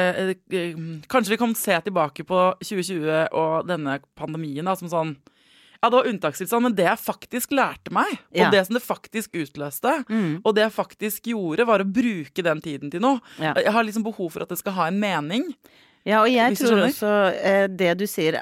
Speaker 2: kanskje vi kan se tilbake på 2020 og denne pandemien da, som sånn, ja, det var unntakstilstand, men det jeg faktisk lærte meg, og det som det faktisk utløste, og det jeg faktisk gjorde, var å bruke den tiden til noe. Ja. Jeg har liksom behov for at det skal ha en mening.
Speaker 3: Ja, og jeg tror også det du sier,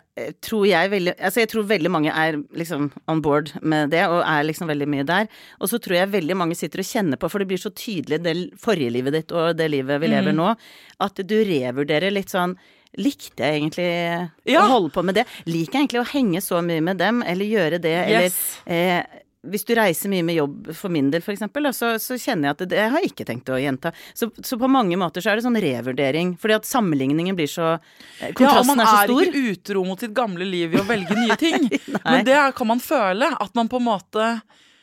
Speaker 3: jeg tror veldig mange liksom on board med det, og liksom veldig mye der. Og så tror jeg veldig mange sitter og kjenner på, for det blir så tydelig det forrige livet ditt og det livet vi lever nå, at du revurderer litt sånn, likte jeg egentlig å holde på med det? Liker jeg egentlig å henge så mye med dem, eller gjøre det, eller hvis du reiser mye med jobb for min del for eksempel, så kjenner jeg at det har jeg ikke tenkt å gjenta. Så på mange måter så det sånn revurdering, fordi at sammenligningen blir så, kontrasten så stor.
Speaker 2: Ja, og man ikke utro mot sitt gamle liv i å velge nye ting, men det kan man føle, at man på en måte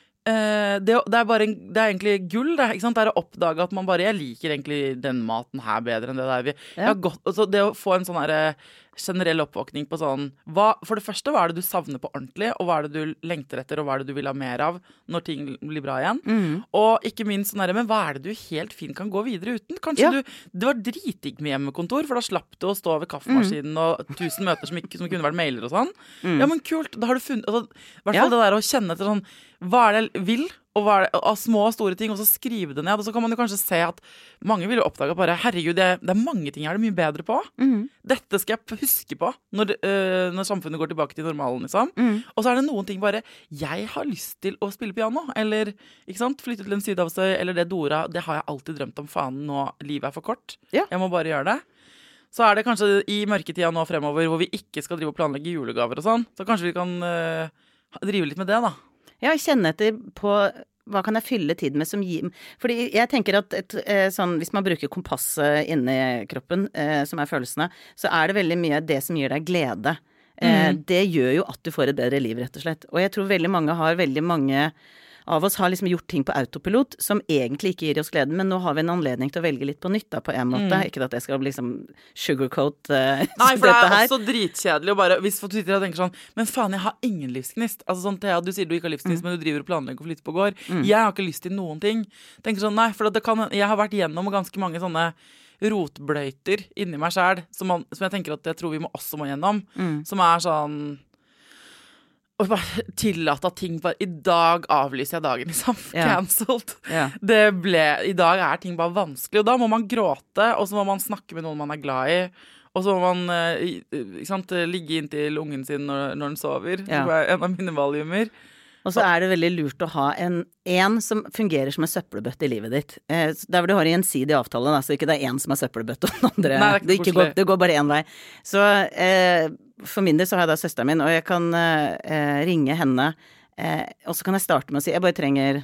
Speaker 2: det er egentlig gull, ikke sant? Det å oppdage at man bare, jeg liker egentlig den maten her bedre enn det der jeg har gått, altså det å få en sånn her generell oppvåkning på sånn, for det første, hva det du savner på ordentlig, og hva det du lengter etter, og hva det du vil ha mer av når ting blir bra igjen, og ikke minst sånn her, men hva det du helt fint kan gå videre uten? Kanskje det var dritdigg med hjemmekontor, for da slapp du å stå ved kaffemaskinen og 1000 møter som kunne vært mailer og sånn. Ja, men kult, da har du funnet, altså, i hvert fall det der å kjenne etter sånn, hva det jeg vil, og hva av små og store ting, og så skrive det ned, og så kan man jo kanskje se at mange vil jo oppdage bare, herregud, det er mange ting jeg det mye bedre på. Dette skal jeg huske på når samfunnet går tilbake til normalen, liksom. Og så det noen ting bare, jeg har lyst til å spille piano, eller, ikke sant, flytte til en sydhavsøy, eller det Dora, det har jeg alltid drømt om, faen, nå livet for kort. Jeg må bare gjøre det. Så det kanskje i mørketida nå fremover, hvor vi ikke skal drive og planlegge julegaver og sånn, så kanskje vi kan drive litt med det da.
Speaker 3: Ja, kjenne etter på hva kan jeg fylle tid med som gir... Fordi jeg tenker at sånn, hvis man bruker kompasset inni kroppen, som følelsene, så det veldig mye det som gir deg glede. Det gjør jo at du får et bedre liv, rett og slett. Og jeg tror veldig mange av oss har liksom gjort ting på autopilot som egentlig ikke gir oss gleden, men nå har vi en anledning til å velge litt på nytt da, på en måte. Ikke at jeg skal liksom sugarcoat
Speaker 2: Nei, for det også dritkjedelig å bare, hvis folk sitter og tenker sånn, men faen, jeg har ingen livsgnist. Altså sånn, Thea, du sier du ikke har livsgnist, men du driver og planlegger og flytter på gård. Jeg har ikke lyst til noen ting. Tenker sånn, nei, for jeg har vært gjennom ganske mange sånne rotbløyter inni meg selv, som jeg tenker at jeg tror vi også må gjennom, som sånn og bare tillate at ting bare, i dag avlyser jeg dagen liksom, cancelled. I dag ting bare vanskelig, og da må man gråte, og så må man snakke med noen man glad i, og så må man ikke sant, ligge inntil ungen sin når den sover, som en av mine valiumer.
Speaker 3: Og så det veldig lurt å ha en som fungerer som en søppelbøtte i livet ditt. Der hvor du har gjensidig avtale, da, så ikke det en som søppelbøtte, og den andre, det går bare en vei. Så for min del så har jeg da søsteren min, og jeg kan ringe henne, og så kan jeg starte med å si, jeg bare trenger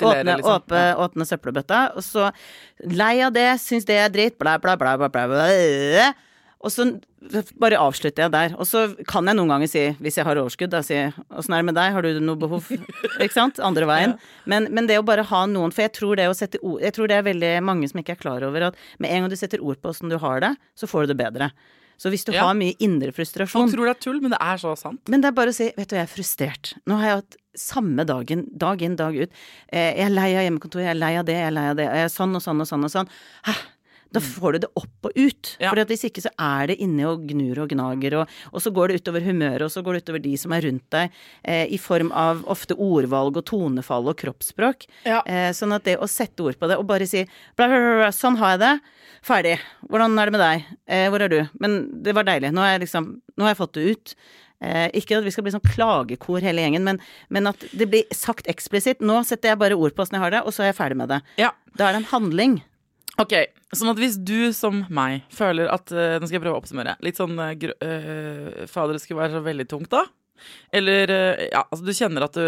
Speaker 3: åpne søppelbøtta, og så lei av det, synes det dritt, bla bla bla bla bla bla, og så bare avslutter jeg der. Og så kan jeg noen ganger si, hvis jeg har overskudd, da si, hvordan det med deg? Har du noe behov? Ikke sant? Andre veien. Men det å bare ha noen, for jeg tror det å sette ord, jeg tror det veldig mange som ikke klar over at med en gang du setter ord på hvordan du har det, så får du det bedre. Så hvis du har mye indre frustrasjon...
Speaker 2: Folk tror det tull, men det så sant.
Speaker 3: Men det bare å si, vet du, jeg frustrert. Nå har jeg hatt samme dagen, dag inn, dag ut. Jeg lei av hjemmekontor, jeg lei av det, jeg lei av det. Jeg sånn og sånn og sånn og sånn. Da får du det opp og ut. For hvis ikke så det inne og gnur og gnager, og så går det utover humøret, og så går det utover de som rundt deg, i form av ofte ordvalg og tonefall og kroppsspråk. Sånn at det å sette ord på det, og bare si, bla, bla, bla, sånn har jeg det, ferdig. Hvordan det med deg? Hvor du? Men det var deilig. Nå har jeg fått det ut. Ikke at vi skal bli sånn klagekor hele gjengen, men at det blir sagt eksplisitt. Nå setter jeg bare ord på hvordan jeg har det, og så jeg ferdig med det. Da det en handling.
Speaker 2: Ok, sånn at hvis du som meg føler at, nå skal jeg prøve å oppsummere, litt sånn, fader, det skulle være så veldig tungt da, Eller, ja, altså du kjenner at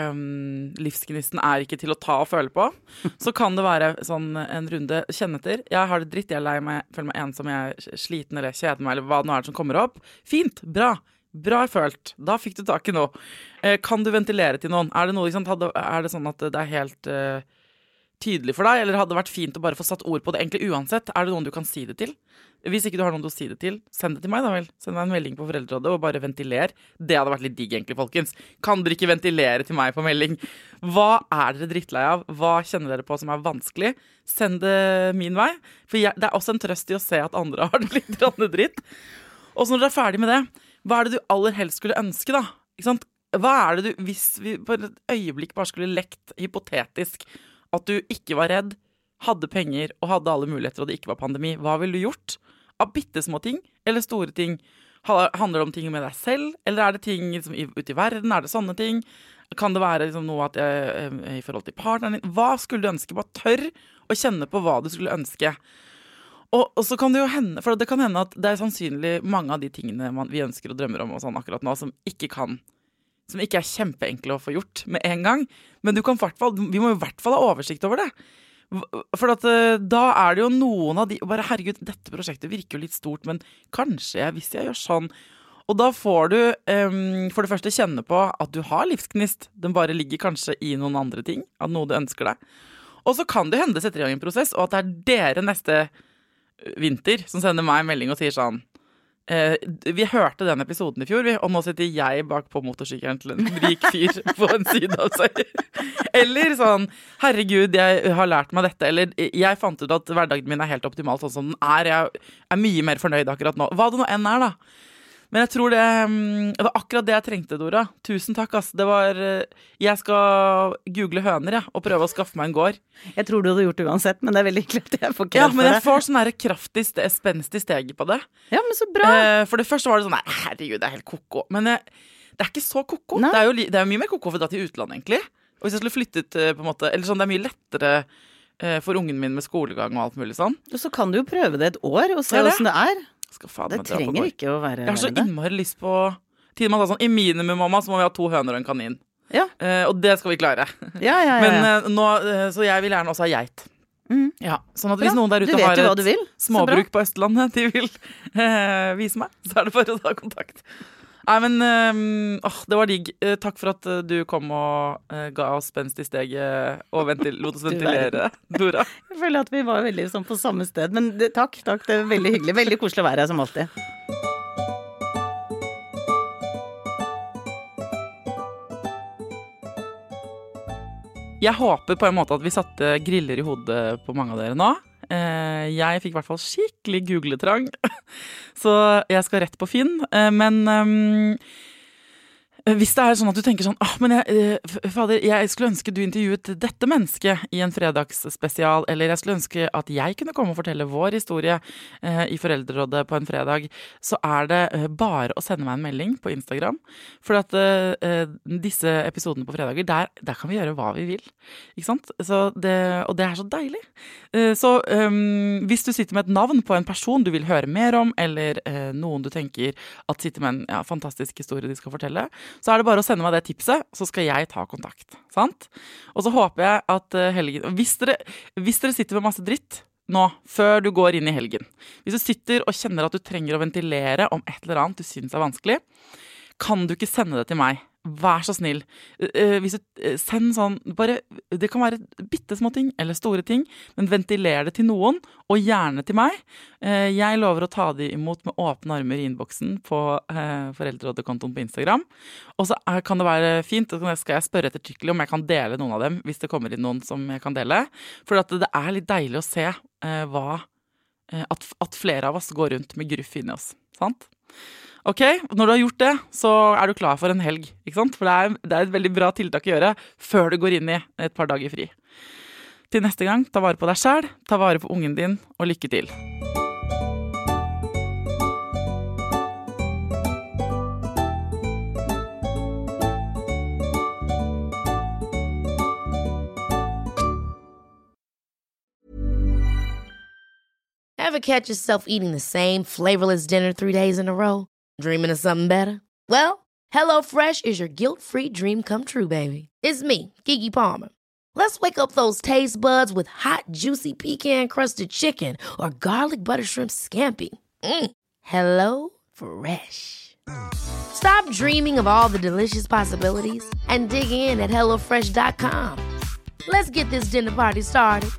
Speaker 2: livsgnisten er ikke til å ta og føle på, så kan det være sånn en runde, kjenne etter. Jeg har det dritt, jeg er lei meg, føler meg ensom, jeg er sliten eller kjeder meg, eller hva det nå er som kommer opp. Fint, bra følt. Da fikk du tak i noe. Kan du ventilere til noen? Er det noe, er det sånn at det er helt tydelig for deg, eller hadde det vært fint å bare få satt ord på det egentlig uansett? Er det noen du kan si det til? Hvis ikke du har noen til å si det til, send det til meg da vel. Send meg en melding på Foreldrerådet og bare ventiler. Det hadde vært litt digg egentlig, folkens. Kan dere ikke ventilere til meg på melding? Hva er dere drittlei av? Hva kjenner dere på som er vanskelig? Send det min vei. For det er også en trøst i å se at andre har det litt dritt. Og så når dere er ferdig med det, hva er det du aller helst skulle ønske da? Ikke sant? Hva er det du, hvis vi på et øyeblikk bare skulle lekt hypotetisk at du ikke var redd, hadde penger og hadde alle muligheter og det ikke var pandemi, hva ville du gjort? Av bittesmå ting eller store ting? Handler det om ting med deg selv, eller er det ting liksom, ute i verden? Er det sånne ting? Kan det være liksom, noe at i forhold til partneren din? Hva skulle du ønske? Bare tørr å kjenne på hva du skulle ønske. Og så kan det jo hende, for det kan hende at det er sannsynlig mange av de tingene vi ønsker og drømmer om og sånn akkurat nå, som ikke er kjempeenkle å få gjort med en gang. Men vi må i hvert fall ha oversikt over det. For at, da er det jo noen av de, bare herregud, dette prosjektet virker jo litt stort, men kanskje hvis jeg gjør sånn. Og da får du for det første kjenne på at du har livsgnist. Den bare ligger kanskje i noen andre ting, av noe du ønsker deg. Og så kan det hende det setter i gang en prosess, og at det er dere neste vinter som sender meg en melding og sier sånn, vi hørte den episoden i fjor, og nå sitter jeg bak på motorsykkelen til en rik fyr på en side av seg. Eller sånn, herregud, jeg har lært meg dette, eller jeg fant ut at hverdagen min er helt optimalt sånn som den er, jeg er mye mer fornøyd akkurat nå. Hva det nå enn er da. Men jeg tror det var akkurat det jeg trengte, Dora. Tusen takk, ass. Det var, jeg skal google høner, og prøve å skaffe meg en gård.
Speaker 3: Jeg tror du hadde gjort det uansett, men det er veldig klart jeg får
Speaker 2: kreft for det. Ja, men jeg får sånn her kraftig, spenstig steg på det.
Speaker 3: Ja, men så bra.
Speaker 2: For det første var det sånn, herregud, det er helt koko. Men det er ikke så koko. Det er jo mye mer koko for å dra til utlandet, egentlig. Og hvis jeg skulle flyttet, på en måte, eller sånn, det er mye lettere for ungen min med skolegang og alt mulig sånn.
Speaker 3: Og så kan du jo prøve det et år, og se hvordan det er. Det trenger ikke å være
Speaker 2: jeg har så innmari lyst på tiden man sa sånn, i minimum mamma så må vi ha 2 høner og en kanin.
Speaker 3: Ja.
Speaker 2: Og det skal vi klare.
Speaker 3: Ja.
Speaker 2: Men nå, så jeg vil gjerne også ha geit. Ja, sånn at hvis noen der ute har et småbruk på Østlandet de vil vise meg, så er det bare å ta kontakt. Nei, men det var digg. Takk for at du kom og ga oss spenst i steget og lot oss ventilere, Dora.
Speaker 3: Jeg føler at vi var veldig sånn på samme sted, men takk, det er veldig hyggelig. Veldig koselig å være her som alltid.
Speaker 2: Jeg håper på en måte at vi satte griller i hodet på mange av dere nå. Jeg fikk i hvert fall skikkelig googletrang, så jeg skal rett på Finn, men hvis det er sånn at du tenker sånn, men fader, jeg skulle ønske du intervjuet dette mennesket i en fredagsspesial, eller jeg skulle ønske at jeg kunne komme og fortelle vår historie i Foreldrerådet på en fredag, så er det bare å sende meg en melding på Instagram, for at disse episodene på fredager, der kan vi gjøre hva vi vil, ikke sant? Og det er så deilig. Så hvis du sitter med et navn på en person du vil høre mer om, eller noen du tenker at sitter med en fantastisk historie de skal fortelle, så er det bare å sende meg det tipset, så skal jeg ta kontakt, sant? Og så håper jeg at helgen, hvis dere sitter med masse dritt nå, før du går inn i helgen, hvis du sitter og kjenner at du trenger å ventilere om et eller annet du synes er vanskelig, kan du ikke sende det til meg? Vær så snill. Hvis du send sånn, bare, det kan være bittesmå ting eller store ting, men ventiler det til noen, og gjerne til meg. Jeg lover å ta de imot med åpne armer i innboksen på Foreldrerådet-kontoen på Instagram. Og så kan det være fint, og skal jeg spørre ettertrykkelig om jeg kan dele noen av dem, hvis det kommer inn noen som jeg kan dele. For at det er litt deilig å se at flere av oss går rundt med gruff inni oss. Sant? Ok, når du har gjort det, så er du klar for en helg, ikke sant? For det er et veldig bra tiltak å gjøre før du går inn i et par dager fri. Til neste gang, ta vare på deg selv, ta vare på ungen din, og lykke til.
Speaker 5: Ever catch yourself eating the same flavorless dinner 3 days in a row? Dreaming of something better? Well, HelloFresh is your guilt-free dream come true, baby. It's me, Keke Palmer. Let's wake up those taste buds with hot, juicy pecan-crusted chicken or garlic butter shrimp scampi. Hello Fresh. Stop dreaming of all the delicious possibilities and dig in at HelloFresh.com. Let's get this dinner party started.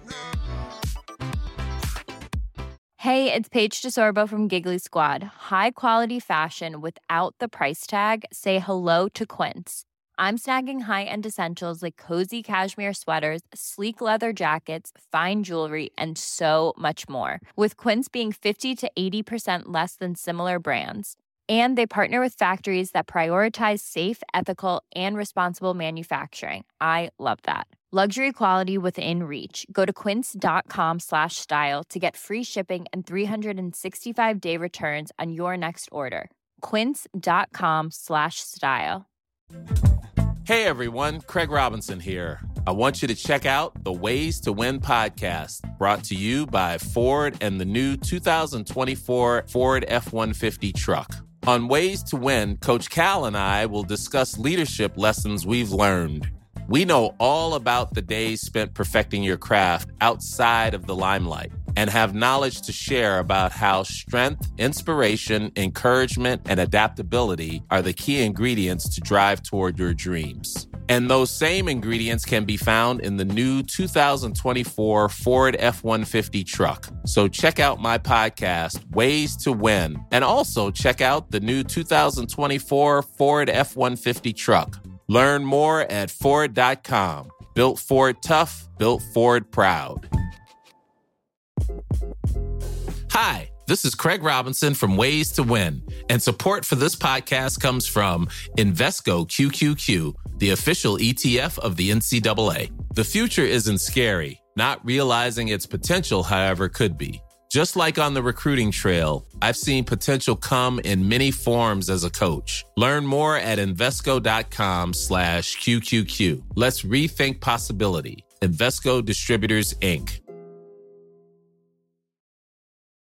Speaker 8: Hey, it's Paige DeSorbo from Giggly Squad. High quality fashion without the price tag. Say hello to Quince. I'm snagging high-end essentials like cozy cashmere sweaters, sleek leather jackets, fine jewelry, and so much more. With Quince being 50 to 80% less than similar brands. And they partner with factories that prioritize safe, ethical, and responsible manufacturing. I love that. Luxury quality within reach. Go to quince.com/style to get free shipping and 365-day returns on your next order. Quince.com/style.
Speaker 9: Hey everyone, Craig Robinson here. I want you to check out the Ways to Win podcast, brought to you by Ford and the new 2024 Ford F-150 truck. On Ways to Win, Coach Cal and I will discuss leadership lessons we've learned. We know all about the days spent perfecting your craft outside of the limelight and have knowledge to share about how strength, inspiration, encouragement, and adaptability are the key ingredients to drive toward your dreams. And those same ingredients can be found in the new 2024 Ford F-150 truck. So check out my podcast, Ways to Win, and also check out the new 2024 Ford F-150 truck. Learn more at Ford.com. Built Ford tough, built Ford proud. Hi, this is Craig Robinson from Ways to Win, and support for this podcast comes from Invesco QQQ, the official ETF of the NCAA. The future isn't scary. Not realizing its potential, however, could be. Just like on the recruiting trail, I've seen potential come in many forms as a coach. Learn more at Invesco.com/QQQ. Let's rethink possibility. Invesco Distributors, Inc.